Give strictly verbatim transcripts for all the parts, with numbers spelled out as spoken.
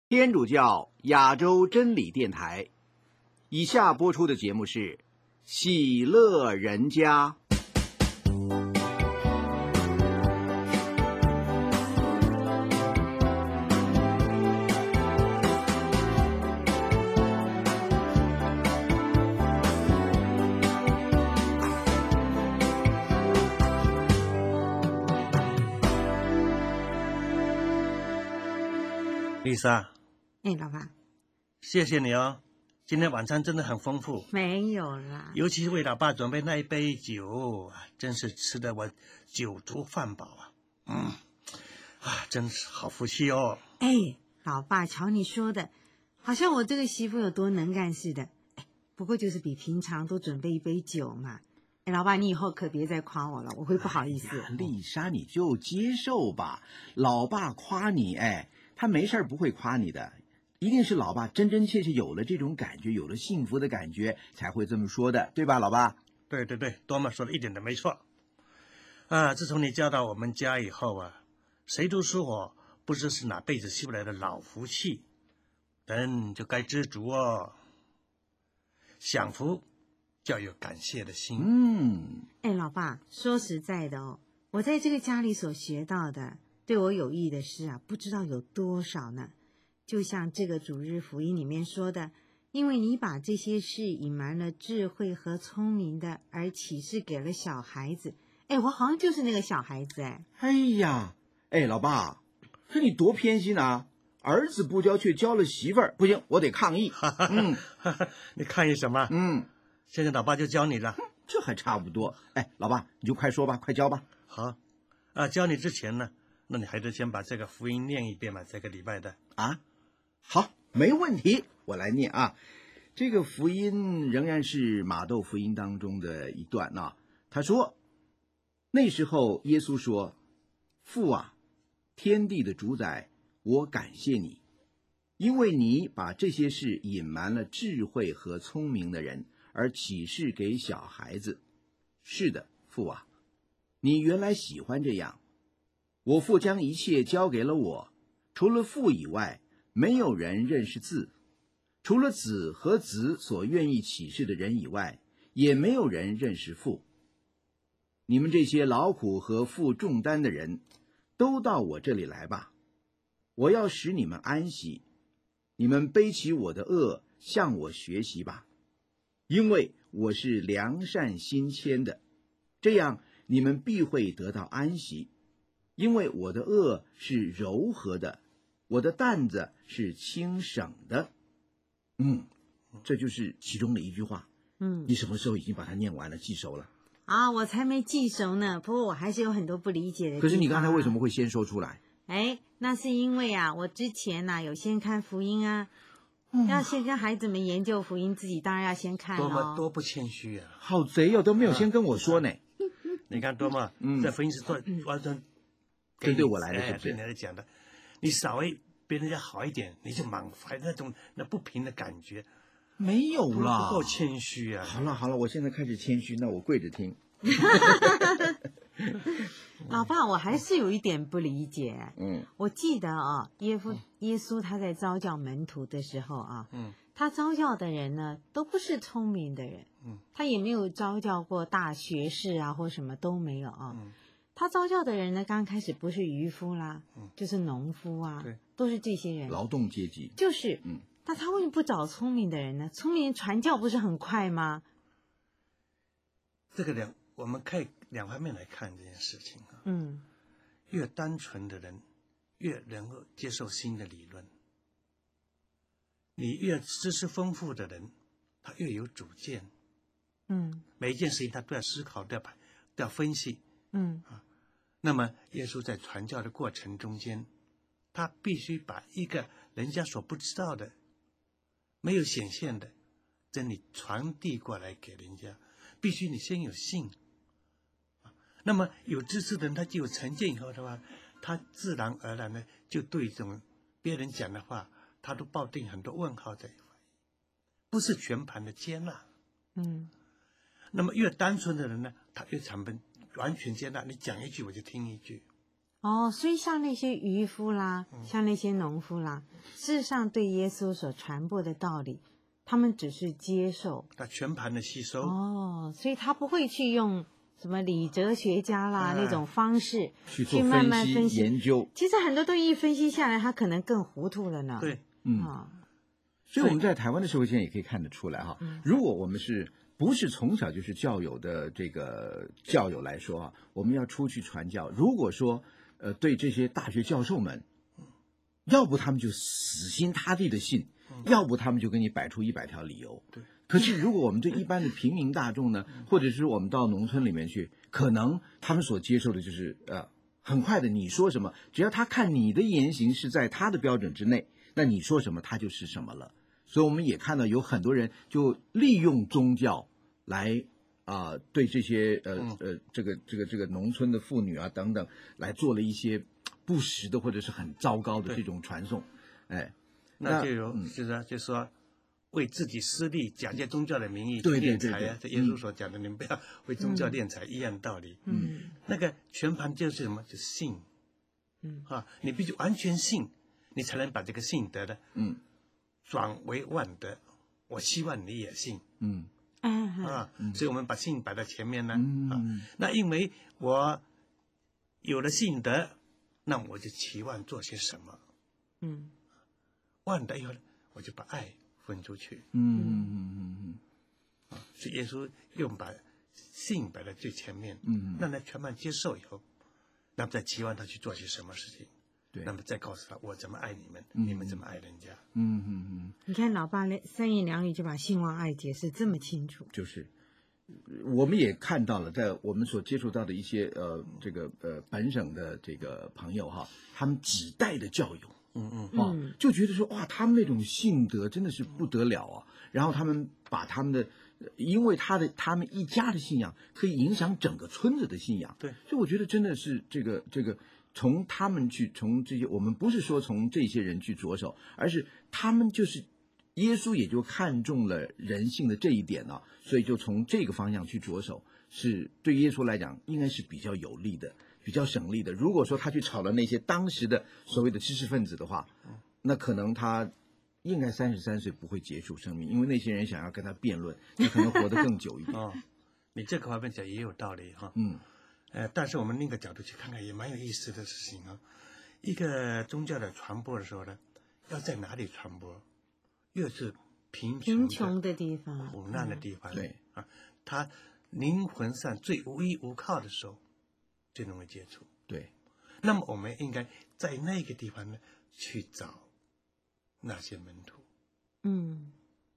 天主教亚洲真理电台，以下播出的节目是《喜乐人家》。 丽莎， 哎，老爸， 谢谢你哦，今天晚餐真的很丰富。 没有啦， 尤其是为老爸准备那一杯酒，真是吃得我酒足饭饱啊。嗯，啊，真是好福气哦。 哎，老爸，瞧你说的，好像我这个媳妇有多能干似的。哎，不过就是比平常多准备一杯酒嘛。哎，老爸，你以后可别再夸我了，我会不好意思。 哎、丽莎，你就接受吧，老爸夸你，哎。他没事不会夸你的，一定是老爸真真切切有了这种感觉，有了幸福的感觉，才会这么说的，对吧，老爸？ 对对对，多么说的一点都没错。啊，自从你嫁到我们家以后啊，谁都说我不知是哪辈子吸不来的老福气，人就该知足哦。享福就要有感谢的心。 嗯， 哎，老爸，说实在的哦，我在这个家里所学到的，对我有益的事啊，不知道有多少呢。就像这个主日福音里面说的，因为你把这些事隐瞒了智慧和聪明的，而启示给了小孩子。哎，我好像就是那个小孩子哎。 哎呀，哎，老爸，这你多偏心啊！儿子不教却教了媳妇儿，不行，我得抗议。嗯， 你抗议什么？ 嗯， 现在老爸就教你了， 这还差不多。哎，老爸，你就快说吧，快教吧。 好，啊，教你之前呢，那你还得先把这个福音念一遍嘛，这个礼拜的啊。好，没问题，我来念啊。这个福音仍然是马窦福音当中的一段啊。他说，那时候耶稣说：“父啊，天地的主宰，我感谢你，因为你把这些事隐瞒了智慧和聪明的人，而启示给小孩子。是的，父啊，你原来喜欢这样。我父将一切交给了我，除了父以外，没有人认识子，除了子和子所愿意启示的人以外，也没有人认识父。你们这些劳苦和负重担的人，都到我这里来吧，我要使你们安息。你们背起我的轭，向我学习吧，因为我是良善心谦的，这样你们必会得到安息。因为我的轭是柔和的，我的担子是轻省的。嗯，这就是其中的一句话。 嗯， 你什么时候已经把它念完了，记熟了？ 啊，我才没记熟呢。不过我还是有很多不理解的地方。 可是你刚才为什么会先说出来？ 哎，那是因为啊，我之前呐、啊、有先看福音啊，嗯、要先跟孩子们研究福音，自己当然要先看多么咯。 多不谦虚啊！ 好贼哦，都没有先跟我说呢。 啊、你看多么，嗯，这福音是做完全针对我来的，是不是？ 对你来讲的，你稍微比人家好一点，你就满怀那种那不平的感觉。 没有啦， 不够谦虚啊！ 好了好了，我现在开始谦虚，那我跪着听。 老爸，我还是有一点不理解。 嗯， 我记得啊，耶稣耶稣他在召教门徒的时候啊， 嗯， 他召教的人呢，都不是聪明的人， 嗯， 他也没有召教过大学士啊，或什么都没有啊。 嗯， 他召教的人呢，刚开始不是渔夫啦， 嗯， 就是农夫啊， 对， 都是这些人， 劳动阶级。 就是， 嗯， 那他为什么不找聪明的人呢？聪明人传教不是很快吗？ 这个两我们可以两方面来看这件事情啊。 嗯， 越单纯的人，越能够接受新的理论。你越知识丰富的人，他越有主见。 嗯， 每一件事情他都要思考，都要都要分析。 嗯啊，那么耶稣在传教的过程中间，他必须把一个人家所不知道的、没有显现的真理传递过来给人家。必须你先有信，那么有知识的人，他就有成见以后的话，他自然而然的就对这种别人讲的话，他都抱定很多问号在，不是全盘的接纳。 嗯， 那么越单纯的人呢，他越常本完全接纳，你讲一句我就听一句。 哦，所以像那些渔夫啦， 嗯像那些农夫啦，事实上对耶稣所传播的道理，他们只是接受。 他全盘的吸收。 哦，所以他不会去用什么理哲学家啦、 哎那种方式去做慢慢析分析研究。 其实很多东西一分析下来，他可能更糊涂了呢。 对， 嗯， 啊、 所以我们在台湾的社会现在也可以看得出来哈， 嗯如果我们是不是从小就是教友的这个教友来说啊，我们要出去传教，如果说呃对这些大学教授们，要不他们就死心塌地的信，要不他们就给你摆出一百条理由。 对。 可是如果我们对一般的平民大众呢，或者是我们到农村里面去，可能他们所接受的就是呃很快的，你说什么，只要他看你的言行是在他的标准之内，那你说什么他就是什么了。所以我们也看到有很多人就利用宗教来啊、呃、对这些呃呃这个这个这个农村的妇女啊等等来做了一些不实的或者是很糟糕的这种传送，哎， 那就有、 嗯、 就是啊，就说为自己私利，假借宗教的名义对对敛财啊。这耶稣所讲的，你们不要为宗教敛财，一样道理。 嗯那个全盘就是什么？就是信。 嗯啊，你必须完全信，你才能把这个信德的嗯转为万德。我希望你也信。 嗯啊啊，所以我们把信摆在前面呢。 嗯啊，那因为我有了信德，那我就期望做些什么？ 嗯万德以后呢，我就把爱分出去。 嗯嗯嗯嗯啊，所以耶稣用把信摆在最前面， 嗯让他全盘接受以后，那么再期望他去做些什么事情。 对， 那么再告诉他我怎么爱你们， 嗯你们怎么爱人家。 嗯嗯嗯， 你看老爸那三言两语就把信望爱解释这么清楚。 就是我们也看到了，在我们所接触到的一些呃这个呃本省的这个朋友哈，他们几代的教友。 嗯嗯啊嗯， 就觉得说哇，他们那种信德真的是不得了啊！然后他们把他们的，因为他的他们一家的信仰可以影响整个村子的信仰， 对， 所以我觉得真的是这个这个从他们去从这些，我们不是说从这些人去着手，而是他们就是耶稣也就看中了人性的这一点呢、啊，所以就从这个方向去着手，是对耶稣来讲应该是比较有利的。比较省力的。如果说他去炒了那些当时的所谓的知识分子的话，那可能他应该三十三岁不会结束生命，因为那些人想要跟他辩论，他可能活得更久一点。 哦，你这个方面讲也有道理哈。 嗯， 呃，但是我们另一个角度去看看，也蛮有意思的事情啊。一个宗教的传播的时候呢，要在哪里传播？越是贫贫穷穷的地方、 苦难的地方， 对啊，他灵魂上最无依无靠的时候，最容易接触。 对， 那么我们应该在那个地方呢去找那些门徒。 嗯，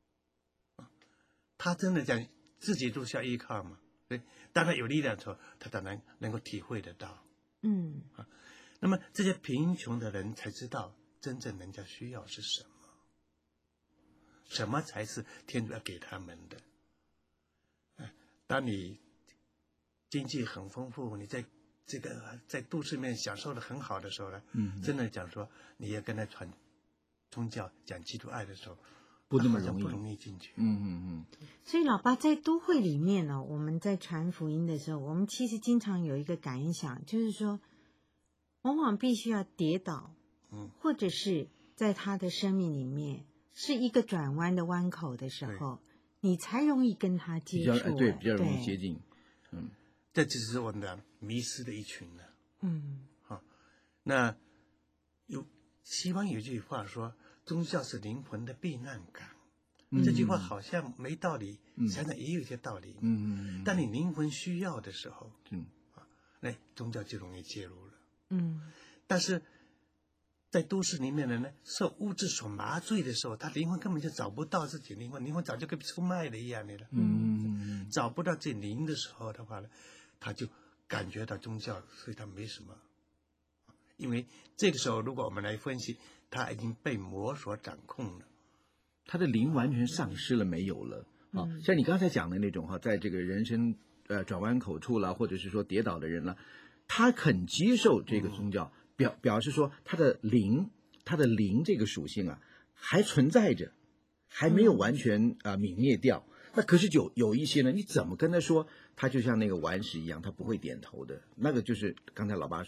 他真的讲自己都需要依靠嘛？对，当他有力量的时候，他当然能够体会得到。 嗯， 那么这些贫穷的人才知道真正人家需要是什么，什么才是天主要给他们的。当你经济很丰富，你在这个在都市里面享受的很好的时候呢， 嗯， 真的讲说你要跟他传宗教、讲基督爱的时候， 不那么容易， 不容易进去。 嗯嗯嗯。 所以老爸在都会里面呢、哦，我们在传福音的时候，我们其实经常有一个感想，就是说，往往必须要跌倒， 嗯， 或者是在他的生命里面是一个转弯的弯口的时候，你才容易跟他接触， 比较对，比较容易接近。嗯， 这只是我们的迷失的一群呢。 嗯， 好、啊，那有西方有句话说，宗教是灵魂的避难港。 嗯、 这句话好像没道理， 嗯、 想想也有一些道理。 嗯嗯。 但你灵魂需要的时候， 嗯， 啊，那宗教就容易介入了。 嗯， 但是在都市里面的呢，受物质所麻醉的时候，他灵魂根本就找不到自己灵魂，灵魂早就跟出卖了一样的了。 嗯， 找不到自己灵的时候的话呢，他就感觉到宗教，所以他没什么。因为这个时候，如果我们来分析，他已经被魔所掌控了， 他的灵完全丧失了，没有了。啊、嗯，像你刚才讲的那种哈，在这个人生呃转弯口处了，或者是说跌倒的人了，他肯接受这个宗教，嗯、表表示说他的灵，他的灵这个属性啊还存在着，还没有完全啊、呃、泯灭掉。那可是有有一些呢，你怎么跟他说，他就像那个顽石一样，他不会点头的。那个就是刚才老爸说的，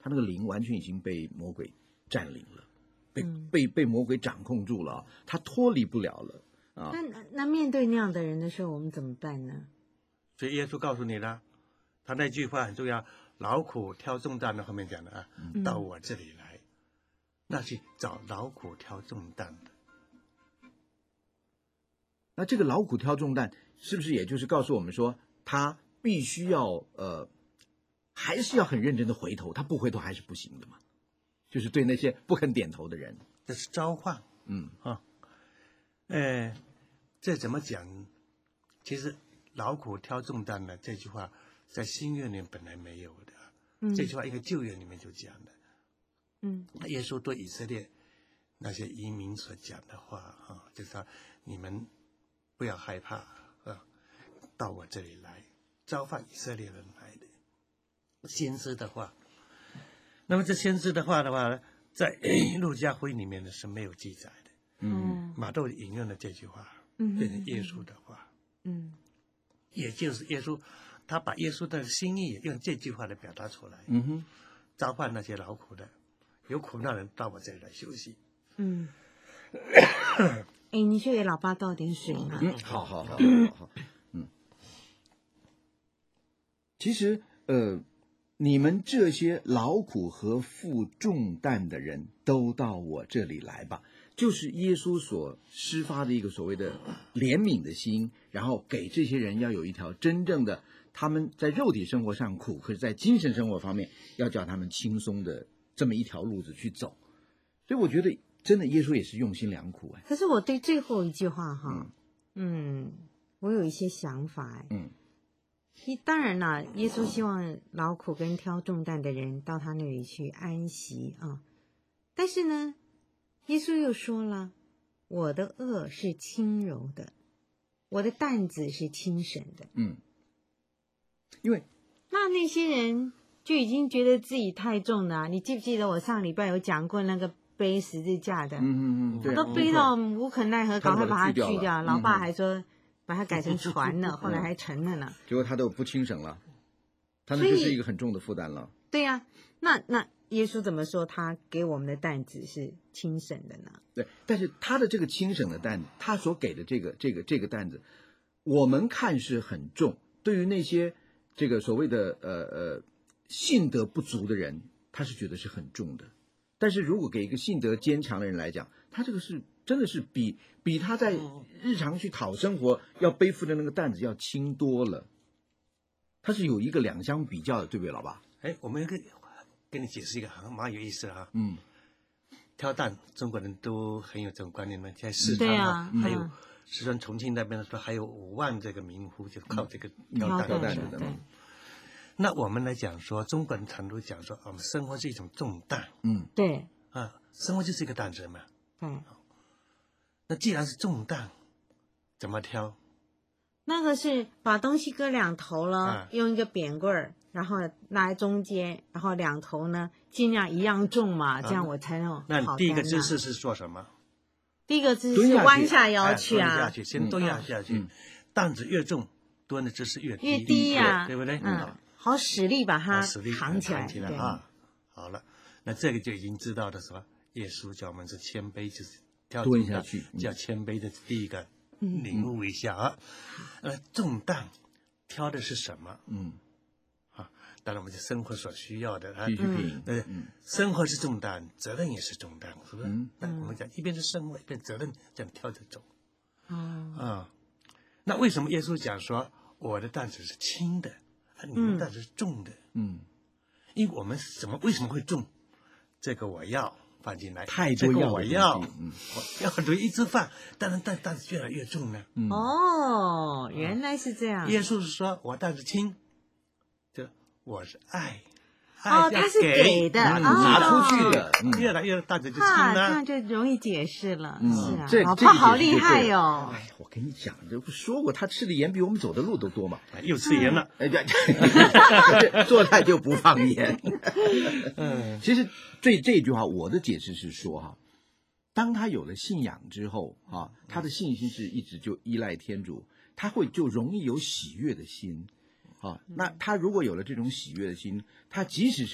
他那个灵完全已经被魔鬼占领了，被、 嗯、 被被魔鬼掌控住了，他脱离不了了啊。 那那面对那样的人的时候，我们怎么办呢？ 所以耶稣告诉你了，他那句话很重要，劳苦挑重担的后面讲的啊， 嗯、 到我这里来，那去找劳苦挑重担的。 那这个劳苦挑重担，是不是也就是告诉我们说，他必须要呃，还是要很认真的回头，他不回头还是不行的嘛？就是对那些不肯点头的人， 这是召唤， 嗯啊，呃，这怎么讲？其实劳苦挑重担呢，这句话在新约里面本来没有的， 嗯、 这句话一个旧约里面就讲的。 嗯， 耶稣对以色列那些移民所讲的话啊，就是说你们不要害怕啊，到我这里来，召唤以色列人来的先知的话。那么这先知的话的话呢，在路加福音里面呢是没有记载的。 嗯， 马窦引用了这句话， 嗯， 变成耶稣的话。 嗯， 也就是耶稣，他把耶稣的心意用这句话来表达出来。 嗯哼， 召唤那些劳苦的、有苦难人到我这里来休息。 嗯。哎，你去给老爸倒点水嘛。 嗯，好好好好好，嗯。其实呃，你们这些劳苦和负重担的人都到我这里来吧，就是耶稣所施发的一个所谓的怜悯的心，然后给这些人要有一条真正的，他们在肉体生活上苦，可是在精神生活方面要叫他们轻松的这么一条路子去走。所以我觉得真的耶稣也是用心良苦哎。 可是我对最后一句话哈，嗯，嗯我有一些想法哎。 嗯。 当然啦，耶稣希望劳苦跟挑重担的人到他那里去安息啊。但是呢，耶稣又说了，我的轭是轻柔的，我的担子是轻省的。 嗯，因为那那些人就已经觉得自己太重了、啊。你记不记得我上礼拜有讲过那个背十字架的？ 嗯嗯嗯， 他都背到无可奈何，赶快把它锯掉。 嗯、 老爸还说。把它改成船了，后来还沉了呢。 结果他都不轻省了，他那就是一个很重的负担了。 对呀、啊，那那耶稣怎么说他给我们的担子是轻省的呢？ 对，但是他的这个轻省的担子，他所给的这个这个这个担子，我们看是很重。对于那些这个所谓的呃呃信德不足的人，他是觉得是很重的。但是如果给一个信德坚强的人来讲，他这个是真的是比比他在日常去讨生活要背负的那个担子要轻多了。他是有一个两相比较的，对不对，老爸？ 哎，我们跟跟你解释一个很蛮有意思的哈。 嗯， 挑担，中国人都很有这种观念嘛。在四川啊， 嗯、 还有四川重庆那边的说，还有五万这个民户就靠这个挑担挑担的。那我们来讲说，中国人常都讲说，我们生活是一种重担。 嗯， 对。 啊，生活就是一个担子嘛。 对。 那既然是重担，怎么挑？ 那个是把东西割两头了，啊、用一个扁棍儿，然后拿在中间，然后两头呢尽量一样重嘛，啊、这样我才能好担、啊。 那第一个姿势是做什么？ 第一个姿势是弯下腰去啊， 蹲下去，先蹲下下去，担子越重，蹲的姿势越低， 越低呀、啊， 对不对？ 嗯，好使力把它扛起来， 起来啊。好了，那这个就已经知道的是吧？耶稣教我们是谦卑，就是挑蹲下去， 叫谦卑的第一个。领悟一下啊，呃，重担挑的是什么？嗯，啊，当然我们是生活所需要的啊， 必需品。 对，嗯，生活是重担，责任也是重担，是不是？嗯，那我们讲一边是生活，一边责任，这样挑着走。 哦， 啊，那为什么耶稣讲说我的担子是轻的，你们担子是重的？嗯，因为我们怎么为什么会重？这个我要。放进来， 太多要我要， 嗯， 要很多一吃饭，当然担担子越来越重呢。 嗯、哦，原来是这样。 耶稣是说我担子轻，就我是爱， 哦，他是给的， 嗯、拿出去的， 嗯、越来越担子就轻了、 啊，这样就容易解释了。 嗯、 是啊， 这老爸好厉害哟、 哦！哎呀，我跟你讲，这不说过，他吃的盐比我们走的路都多嘛， 又吃盐了， 哎呀，做菜就不放盐。嗯，其实对这句话，我的解释是说哈，当他有了信仰之后啊，他的信心是一直就依赖天主，他会就容易有喜悦的心。啊，那他如果有了这种喜悦的心，他即使是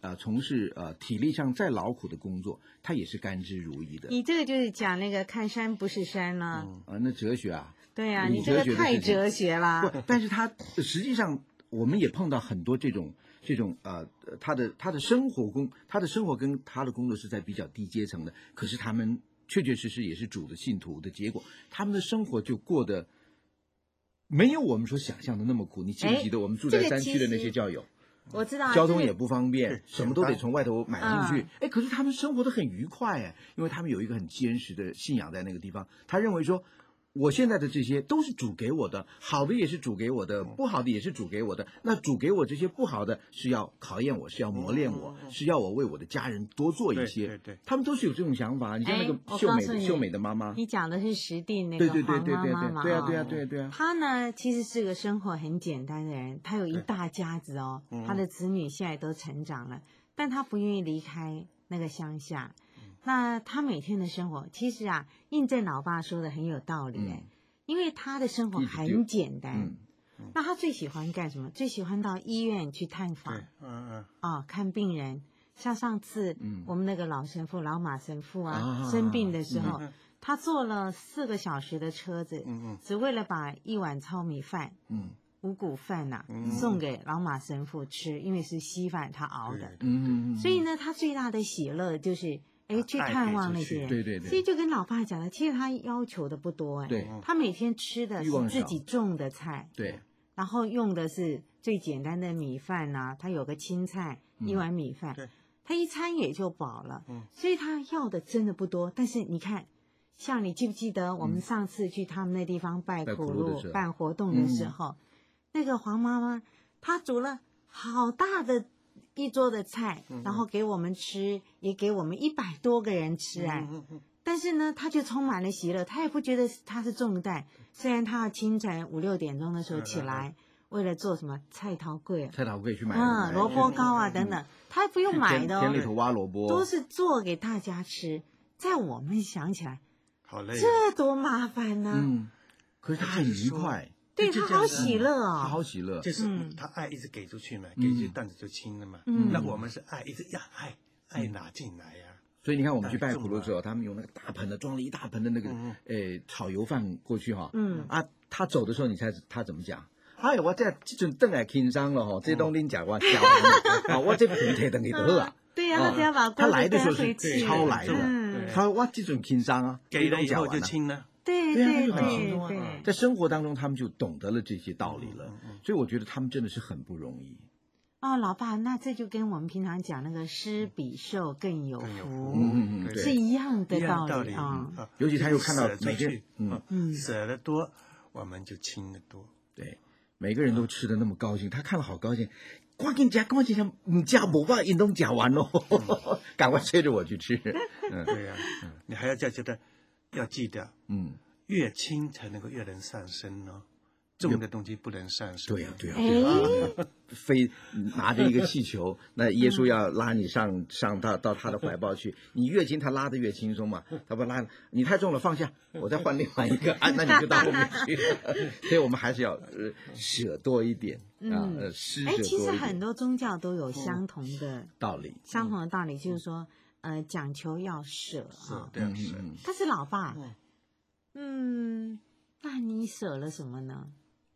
呃从事呃体力上再劳苦的工作，他也是甘之如饴的。 你这个就是讲那个看山不是山了。 嗯啊，那哲学啊， 对啊， 你你这个哲学的事情太哲学啦。 不，但是他实际上我们也碰到很多这种这种呃，他的他的生活工，他的生活跟他的工作是在比较低阶层的，可是他们确确实实也是主的信徒的结果，他们的生活就过得没有我们所想象的那么苦。你记不记得我们住在山区的那些教友？ 我知道， 交通也不方便， 是什么都得从外头买进去。 嗯哎，可是他们生活的很愉快哎，因为他们有一个很坚实的信仰在那个地方。他认为说，我现在的这些都是主给我的，好的也是主给我的，不好的也是主给我的。那主给我这些不好的，是要考验我，是要磨练我，是要我为我的家人多做一些。 对对对， 他们都是有这种想法。你像那个哎我秀美告诉你的秀美的妈妈， 你讲的是实地那对个黄对对对对妈妈嘛？ 对，对啊哦对啊对啊对啊。 他呢，其实是个生活很简单的人，他有一大家子哦，他的子女现在都成长了，但他不愿意离开那个乡下。那他每天的生活，其实啊，印证老爸说的很有道理哎，因为他的生活很简单。 嗯， 那他最喜欢干什么？最喜欢到医院去探访， 嗯嗯哦，看病人。像上次嗯我们那个老神父、老马神父啊， 啊生病的时候， 嗯他坐了四个小时的车子， 嗯嗯只为了把一碗糙米饭、 嗯五谷饭呐、 嗯送给老马神父吃，因为是稀饭他熬的。 对嗯嗯， 所以呢，他最大的喜乐就是，哎，去探望那些人。 对对对所以就跟老爸讲的，其实他要求的不多哎。 对他每天吃的欲望少是自己种的菜， 对， 然后用的是最简单的米饭呐、他有个青菜，一碗米饭， 对他一餐也就饱了。 嗯所以他要的真的不多。但是你看，像你记不记得我们上次去他们那地方拜拜苦路、 苦路的时候办活动的时候，那个黄妈妈她煮了好大的一桌的菜，然后给我们吃，也给我们一百多个人吃哎。 嗯嗯但是呢，他就充满了喜乐，他也不觉得他是重担。虽然他要清晨五六点钟的时候起来，为了做什么菜头粿、 菜头可以去买啊、 买萝卜糕啊等等，他不用买的哦， 田里头挖萝卜， 都是做给大家吃。在我们想起来， 好累啊， 这多麻烦呢！ 嗯，可是他很愉快， 对他好喜乐他哦。 好喜乐， 就是嗯他爱一直给出去嘛， 嗯给出去担子就轻了嘛。 嗯那我们是爱一直要爱，爱拿进来呀。 所以你看我们去拜苦路的时候，他们用那个大盆的装了一大盆的那个嗯呃炒油饭过去哈， 嗯啊，他走的时候你猜他怎么讲？哎，我这这阵等来轻伤了哈，这东恁讲我教啊，我这盆提等你就好啊。 对呀，他只要把他锅子带来的时候是回去， 超来的， 嗯， 他说我这种轻伤啊， 给了以后就清。 轻了。 对对啊，他对就很轻松对啊。 对。 在生活当中，他们就懂得了这些道理了嗯嗯嗯， 所以我觉得他们真的是很不容易。 哦，老爸，那这就跟我们平常讲那个施比受更有更有福福， 嗯嗯嗯对是一样的一样道理啊。 啊尤其他又看到舍出每个去， 嗯嗯舍得多，我们就轻得多。 对，每个人都吃的那么高兴，他看了好高兴，赶紧夹，赶紧夹，唔夹不把运动夹完喽，赶快催着我去吃。嗯对呀，你还要叫觉得要记得， 嗯， 越轻才能够越能上升哦，重的东西不能上升。 对呀对呀哎对呀，飞拿着一个气球，那耶稣要拉你上上到到他的怀抱去，你越轻他拉的越轻松嘛，他不拉你太重了放下，我再换另外一个啊，那你就到后面去了。所以我们还是要呃舍多一点啊，呃施舍哎， 多其实一点很多宗教都有相同的道理。 相同的道理，就是说，呃，讲求要舍是啊。 对啊，是。 嗯但是老爸嗯， 嗯，那你舍了什么呢？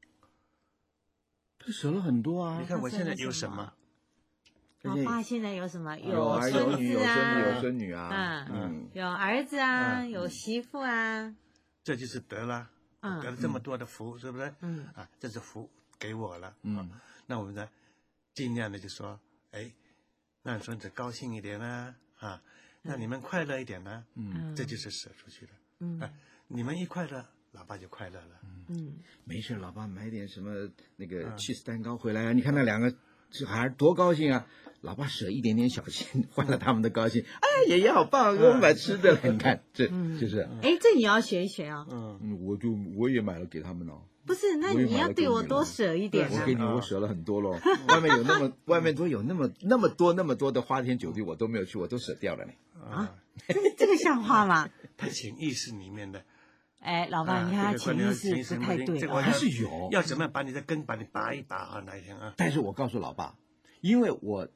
他舍了很多啊你，看我现在有什么？ 老爸现在有什么？ 有儿有孙女有孙子啊， 女有孙女啊， 嗯嗯， 有儿子啊， 嗯有媳妇啊， 这就是得了， 嗯得了这么多的福，是不是？ 嗯啊，这是福给我了。 嗯， 那我们呢，尽量的就说，哎，让孙子高兴一点啦，啊，让你们快乐一点啦， 嗯， 这就是舍出去的。 嗯哎，你们一快乐，老爸就快乐了。 嗯， 没事，老爸买点什么那个 cheese 蛋糕回来啊，你看那两个小孩多高兴啊！老爸舍一点点小钱换了他们的高兴，哎，爷爷好棒，给我们买吃的了，你看这就是， 哎，这你要学一学啊。 嗯， 嗯，我就我也买了给他们了。 不是，那你要对我多舍一点啊我给。你，我舍了很多喽。外面有那么，外面都有那么那么多那么多的花天酒地，我都没有去，我都舍掉了呢。 啊， 这这个像话吗？ 他潜意识里面的， 哎，老爸，你看他潜意识不太对啊。 这个还是有要怎么样把你的根把你拔一拔啊？哪一天啊？ 但是我告诉老爸，因为我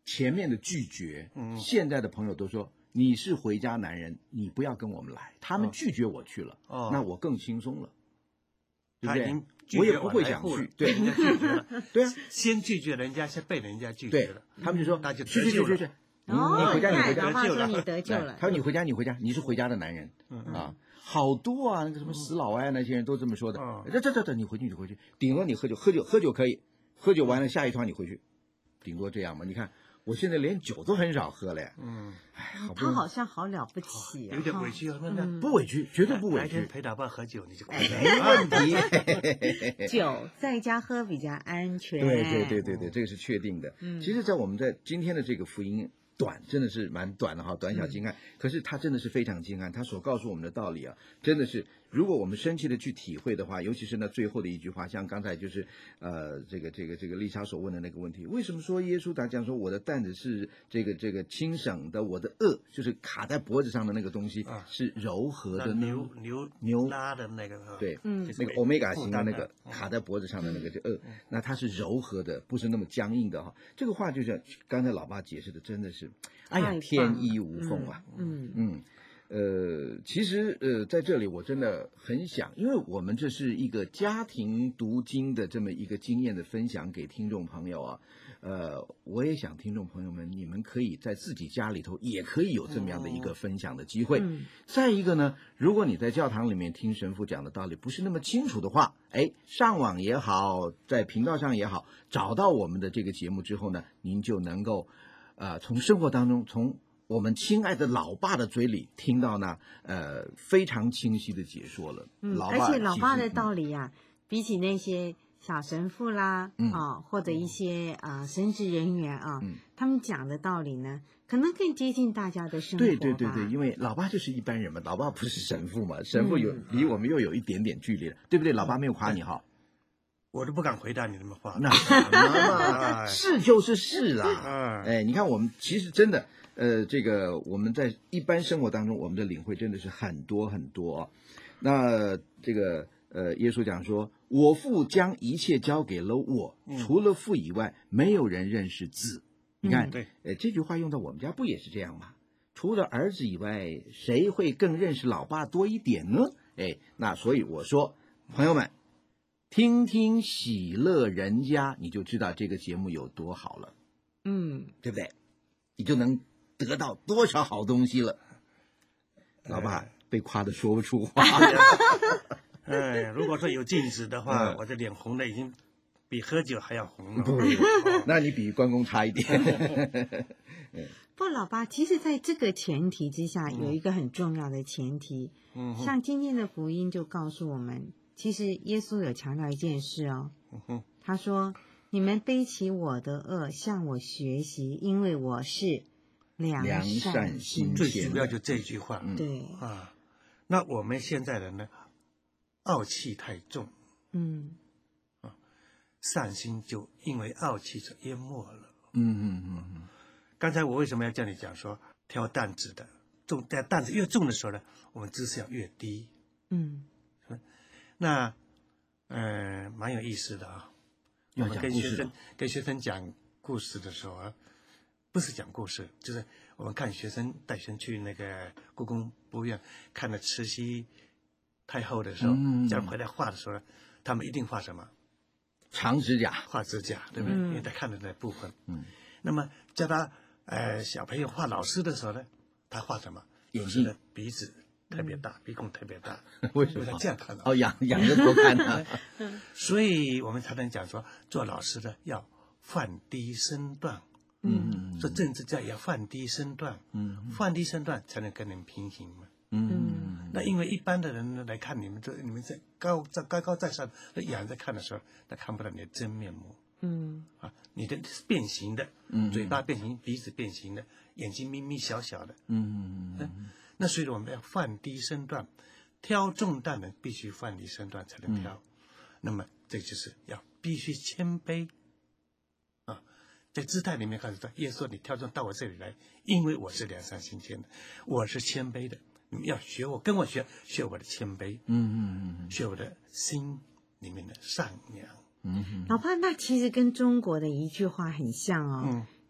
前面的拒绝， 嗯现在的朋友都说你是回家男人，你不要跟我们来，他们哦拒绝我去了， 哦那我更轻松了，对不对他已经？拒绝我也不会来户了想去，对被人家拒绝了， 对啊， 先拒绝人家，先被人家拒绝对了， 他们就说那就去得救了去去去去，你哦， 你回家你回家看老，爸得救了说你得救哎了， 他说你回家你回家，你是回家的男人嗯啊，好多啊，那个什么死老外那些人都这么说的嗯。 这这这这，你回去你回去，顶多你喝酒喝酒喝酒可以，喝酒完了下一团你回去，顶多这样嘛。你看我现在连酒都很少喝了呀， 嗯， 哎，好不容易他好像好了不起啊， 有点委屈啊，那那嗯不委屈，绝对不委哪一天屈， 陪老爸喝酒，你就快没问题。 酒在家喝比较安全。 对对对对对，这个是确定的。 嗯其实，在我们在今天的这个福音短，真的是蛮短的哈，短小精悍。可是它真的是非常精悍，它所告诉我们的道理啊，真的是，如果我们深切的去体会的话，尤其是那最后的一句话，像刚才就是呃，这个这个这个丽莎所问的那个问题，为什么说耶稣他讲说我的担子是这个这个轻省的，我的轭就是卡在脖子上的那个东西、 啊是柔和那的呢？ 牛牛牛拉的那个，啊对， 嗯就是那个欧米伽型的那个负担的嗯卡在脖子上的那个就呃，那它是柔和的，不是那么僵硬的哈。这个话就像刚才老爸解释的，真的是，哎呀， 太棒天衣无缝啊。 嗯嗯，呃，其实呃，在这里我真的很想，因为我们这是一个家庭读经的这么一个经验的分享给听众朋友啊。呃，我也想听众朋友们，你们可以在自己家里头也可以有这么样的一个分享的机会。 嗯再一个呢，如果你在教堂里面听神父讲的道理不是那么清楚的话，哎，上网也好，在频道上也好，找到我们的这个节目之后呢，您就能够，呃，从生活当中，从我们亲爱的老爸的嘴里听到呢，呃，非常清晰的解说了。 嗯， 老爸而且老其实爸的嗯道理呀、比起那些小神父啦， 嗯啊，或者一些啊、神职人员啊， 嗯他们讲的道理呢，可能更接近大家的生活对吧。 对对对，因为老爸就是一般人嘛，老爸不是神父嘛，神父有、 嗯离我们又有一点点距离了，对不对？老爸没有夸你好， 我都不敢回答你那么话。 那什么嘛， 哎是就是是啦。 嗯哎，你看我们其实真的，呃，这个我们在一般生活当中，我们的领会真的是很多很多、哦。那这个呃，耶稣讲说，我父将一切交给了我， 嗯除了父以外，没有人认识子。你看， 嗯对， 呃，这句话用到我们家不也是这样吗？除了儿子以外，谁会更认识老爸多一点呢？哎，那所以我说，朋友们，听听喜乐人家，你就知道这个节目有多好了， 嗯， 对不对？你就能得到多少好东西了。老爸被夸的说不出话。 哎，如果说有镜子的话， 嗯我的脸红的已经比喝酒还要红了。 不，那你比关公差一点。 不，老爸，其实在这个前提之下，有一个很重要的前提， 嗯哼像今天的福音就告诉我们，其实耶稣有强调一件事哦， 嗯哼他说：“你们背起我的恶，向我学习，因为我是良良善善心最切主要就这句话。 嗯对， 啊，那我们现在人呢，傲气太重， 嗯善心就因为傲气所淹没了。 嗯嗯嗯嗯， 刚才我为什么要叫你讲说挑担子的重，在担子越重的时候呢，我们姿势要越低。 嗯那呃，蛮有意思的啊。我要们讲故事了跟学生跟学生讲故事的时候啊，不是讲故事，就是我们看学生带学生去那个故宫博物院看了慈禧太后的时候， 嗯这样回来画的时候，他们一定画什么？ 长指甲。 画指甲，对不对？ 嗯因为他看的那部分。 嗯， 那么叫他呃小朋友画老师的时候呢，他画什么？ 眼睛老师的鼻子特别大，鼻孔特别大， 为什么因为他？这样看的。 哦，仰仰着头看的。 所以我们才能讲说，做老师的要放低身段， 嗯做政治家也要放低身段， 嗯放低身段才能跟人平行嘛。 嗯那因为一般的人呢来看你们，这你们在高在高高在上的仰着看的时候，他看不到你的真面目嗯啊，你的变形的， 嗯嘴巴变形，鼻子变形的，眼睛眯眯小小的， 嗯嗯那所以我们要放低身段，挑重担的必须放低身段才能挑。那么这就是要必须谦卑啊，在姿态里面告诉他，耶稣说你挑重到我这里来，因为我是良善心谦的，我是谦卑的，你们要学我，跟我学，学我的谦卑， 嗯嗯学我的心里面的善良。 嗯老爸，那其实跟中国的一句话很像哦， 嗯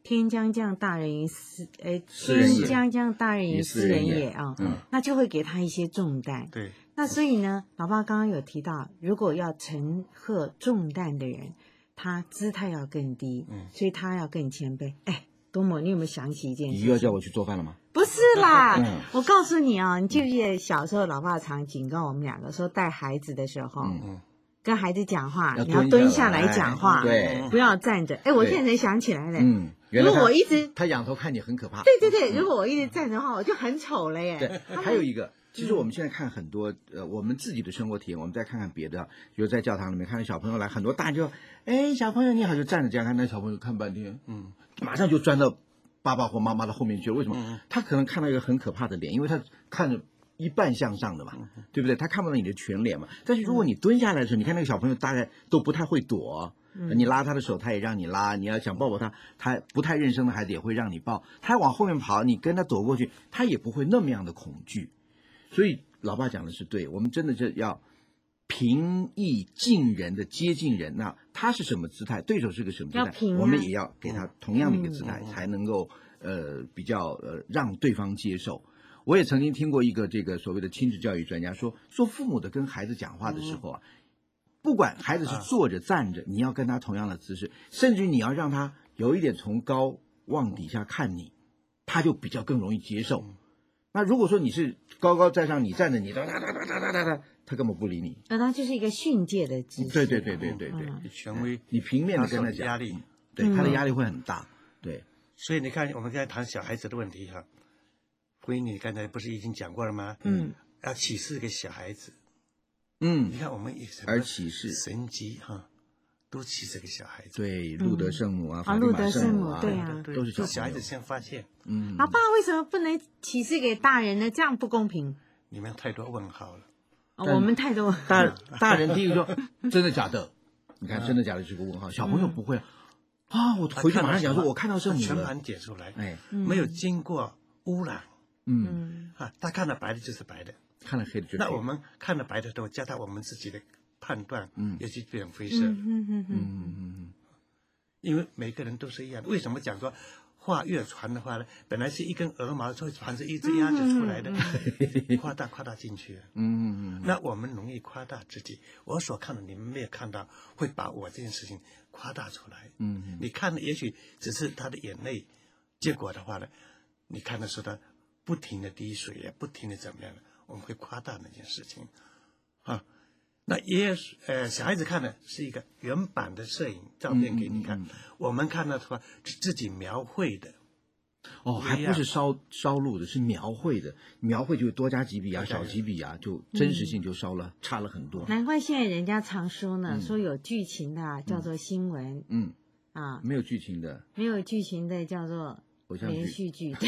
天将降大任于斯，呃， 斯人也天将降大任于斯人也啊， 嗯， 那就会给他一些重担。 对， 那所以呢，老爸刚刚有提到，如果要承荷重担的人，他姿态要更低， 嗯， 所以他要更谦卑。哎，多么，你有没有想起一件事？ 你又要叫我去做饭了吗？ 不是啦， 嗯我告诉你啊，你记不记得小时候老爸常警告我们两个说，带孩子的时候， 嗯嗯， 跟孩子讲话， 要你要蹲下来来讲话， 对， 不要站着。哎，我现在才想起来了， 嗯，原如来他果我一直他仰头看你很可怕。 对对对，如果我一直站着的话，我就很丑了耶。 对，还有一个，其实我们现在看很多，呃，我们自己的生活体验，我们再看看别的，比如在教堂里面看到小朋友来，很多大人就，哎，小朋友你好，就站着这样看，那小朋友看半天， 嗯， 马上就钻到爸爸或妈妈的后面去了。为什么？ 嗯他可能看到一个很可怕的脸，因为他看着一半向上的嘛，对不对？他看不到你的全脸嘛。但是如果你蹲下来的时候，你看那个小朋友大概都不太会躲。你拉他的手，他也让你拉；你要想抱抱他，他不太认生的孩子也会让你抱。他往后面跑，你跟他躲过去，他也不会那么样的恐惧。所以老爸讲的是对，我们真的是要平易近人的接近人。那他是什么姿态，对手是个什么姿态， 要平啊我们也要给他同样的一个姿态， 嗯才能够呃比较呃让对方接受。我也曾经听过一个这个所谓的亲子教育专家说，说父母的跟孩子讲话的时候啊，不管孩子是坐着站着，你要跟他同样的姿势，甚至你要让他有一点从高往底下看你，他就比较更容易接受。那如果说你是高高在上，你站着，你哒哒哒哒哒哒哒，他根本不理你。 那他就是一个训诫的姿势。 对对对对对对， 嗯权威， 你平面的跟他讲， 他受压力， 对他的压力会很大。对， 所以你看，我们刚才谈小孩子的问题哈，婚姻你刚才不是已经讲过了吗？ 嗯， 要启示给小孩子。 嗯你，看我们也是而启示神迹哈，都启示给小孩子。 对，路德圣母啊， 啊法蒂玛路德圣母啊， 母对啊对都是小朋友小孩子。先发现， 嗯， 老爸为什么不能启示给大人呢？这样不公平。 你们太多问号了。 哦但我们太多。 大大人第一个说真的假的，你看真的假的是个问号，小朋友不会啊，我回去马上讲说我看到圣母了， 全盘解出来， 哎， 没有经过污染嗯， 嗯啊，他看到白的就是白的， 看了黑的就那我们看到白的都加上我们自己的判断， 嗯也去变灰色， 嗯嗯嗯嗯嗯嗯因为每个人都是一样的。为什么讲说话越传的话呢？本来是一根鹅毛，会传着一只鸭子出来的，夸大夸大进去了。 嗯嗯那我们容易夸大自己，我所看的你们没有看到，会把我这件事情夸大出来。 嗯嗯你看的也许只是他的眼泪，结果的话呢，你看的是他不停的滴水呀，不停的怎么样的，我们会夸大那件事情，啊。那也呃，小孩子看的是一个原版的摄影照片给你看， 嗯嗯我们看到的话是自己描绘的， 哦，还不是烧烧录的，是描绘的，描绘就多加几笔啊， 对少几笔啊，就真实性就烧了，差了很多。 难怪现在人家常说呢，说有剧情的啊叫做新闻嗯， 啊， 没有剧情的没有剧情的叫做偶像剧， 连续剧。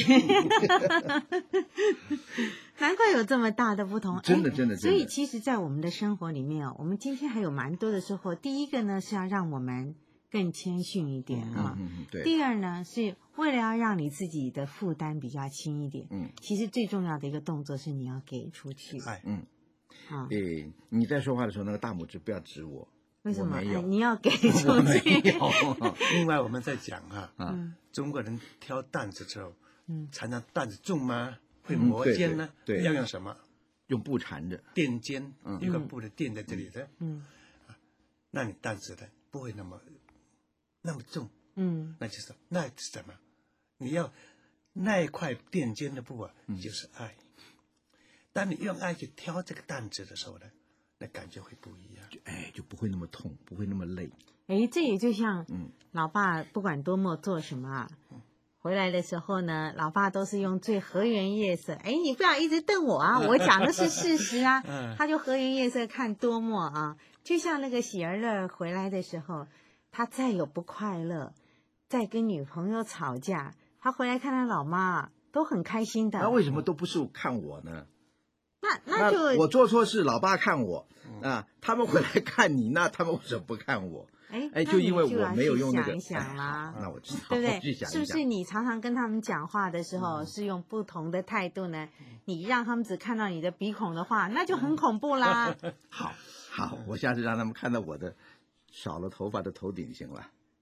难怪有这么大的不同， 真的哎真的真的所以其实，在我们的生活里面哦，我们今天还有蛮多的收获。第一个呢，是要让我们更谦逊一点啊。 嗯嗯对， 第二呢，是为了要让你自己的负担比较轻一点。 嗯其实最重要的一个动作是你要给出去哎， 嗯， 啊。 诶，你在说话的时候，那个大拇指不要指我， 为什么？ 我没有哎你要给出我没去。 有另外我们在讲哈、 啊， 嗯中国人挑担子之后， 嗯常常担子重吗？会嗯磨尖呢？ 对对对要用什么？ 用布缠着， 垫尖， 嗯有个布的垫在这里的， 嗯那你担子的不会那么那么重， 嗯那就是那是什么？你要那一块垫肩的布啊， 嗯就是爱。当你用爱去挑这个担子的时候呢，那感觉会不一样。 哎，就不会那么痛，不会那么累。 哎，这也就像嗯老爸不管多么做什么啊，回来的时候呢，老爸都是用最和颜悦色。哎，你不要一直瞪我啊，我讲的是事实啊。 嗯他就和颜悦色看多么啊，就像那个喜儿乐回来的时候，他再有不快乐，再跟女朋友吵架，他回来看他老妈都很开心的。 那为什么都不是看我呢？ 那那就我做错事，老爸看我啊，他们回来看你，那他们为什么不看我？ 哎哎， 那就因为我你就要去没有用那个， 想一想啦。 哎那我知道， 对不我去对？ 想一想是不是。你常常跟他们讲话的时嗯候是用不同的态度呢？你让他们只看到你的鼻孔的话，那就很恐怖啦。 好，好，我下次让他们看到我的少了头发的头顶行了。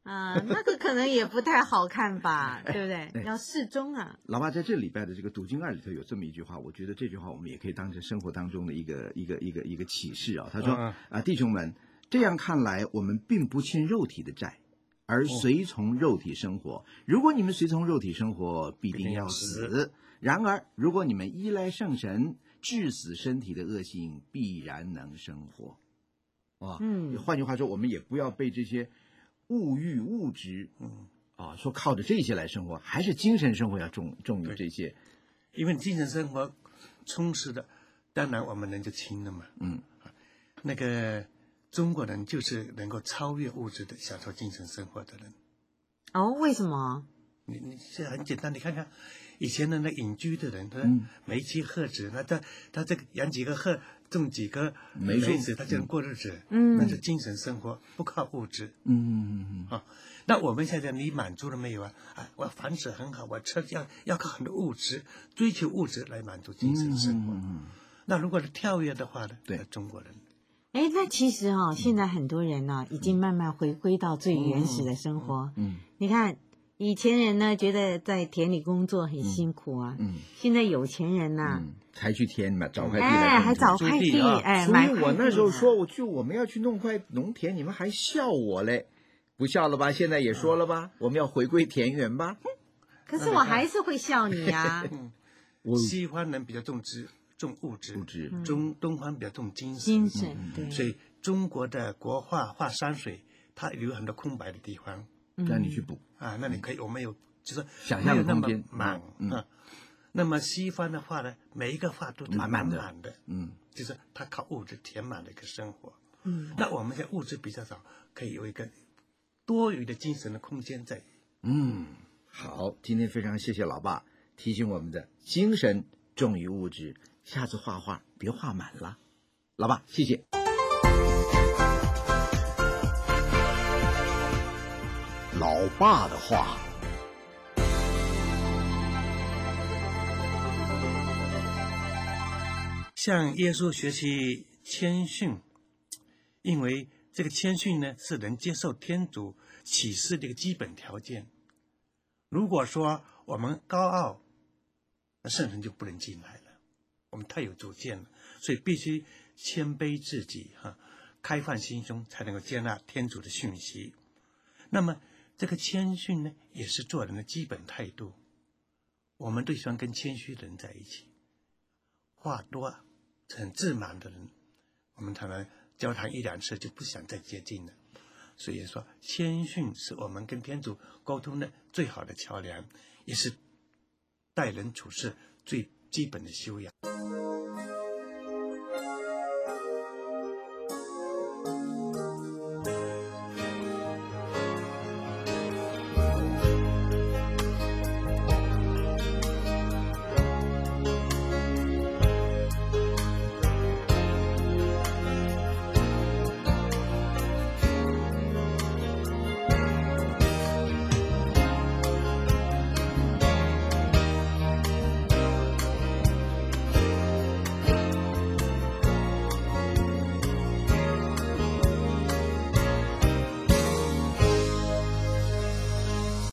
啊，那个可能也不太好看吧，对不对？ 哎要适中啊。 老爸在这礼拜的这个读经二里头有这么一句话，我觉得这句话我们也可以当成生活当中的一个一个一个一个启示啊。他说嗯啊，弟兄们，这样看来，我们并不欠肉体的债，而随从肉体生活。如果你们随从肉体生活，必定要死。然而，如果你们依赖圣神，治死身体的恶行，必然能生活。啊， 嗯换句话说，我们也不要被这些物欲物质， 嗯， 啊，说靠着这些来生活，还是精神生活要重重于这些。 因为精神生活充实的，当然我们人就轻了嘛。 嗯， 那个中国人就是能够超越物质的，享受精神生活的人。 哦，为什么？ 你你这很简单，你看看以前的那隐居的人，他嗯煤气褐子，那他他这个养几个鹤，种几个梅树梅子，他就能过日子。 嗯那是精神生活，不靠物质。 嗯嗯啊，那我们现在你满足了没有啊？啊，我房子很好，我车要要靠很多物质，追求物质来满足精神生活。 嗯那如果是跳跃的话呢？ 对那中国人哎，那其实哦，现在很多人呢、已经慢慢回归到最原始的生活。 嗯你看，以前人呢觉得在田里工作很辛苦啊， 嗯现在有钱人呐、 嗯，才去田里面找块地哎， 来种还找植块地， 租地啊哎， 所以我买块地那时候呢说，我就我们要去弄块农田，你们还笑我嘞，不笑了吧？现在也说了吧，我们要回归田园吧。 可是我还是会笑你呀、 我西方人比较重质重物质， 物质中东方比较重精神。 精神对， 所以中国的国画画山水，它有很多空白的地方让你去补。 啊。那你可以，我们有就是想象的没有那么空间满嗯啊。那么西方的话呢，每一个画都满满的满的， 嗯就是它靠物质填满了一个生活。 嗯， 那我们现在物质比较少，可以有一个多余的精神的空间在。 嗯，好，今天非常谢谢老爸提醒我们的精神重于物质，下次画画别画满了。老爸，谢谢。 老爸的话。 向耶稣学习谦逊，因为这个谦逊呢，是人接受天主启示的一个基本条件。如果说我们高傲，那圣神就不能进来了。我们太有主见了，所以必须谦卑自己，哈，开放心胸，才能够接纳天主的讯息。那么这个谦逊呢，也是做人的基本态度。我们都喜欢跟谦虚的人在一起，话多很自满的人，我们常常交谈一两次就不想再接近了。所以说，谦逊是我们跟天主沟通的最好的桥梁，也是待人处事最基本的修养。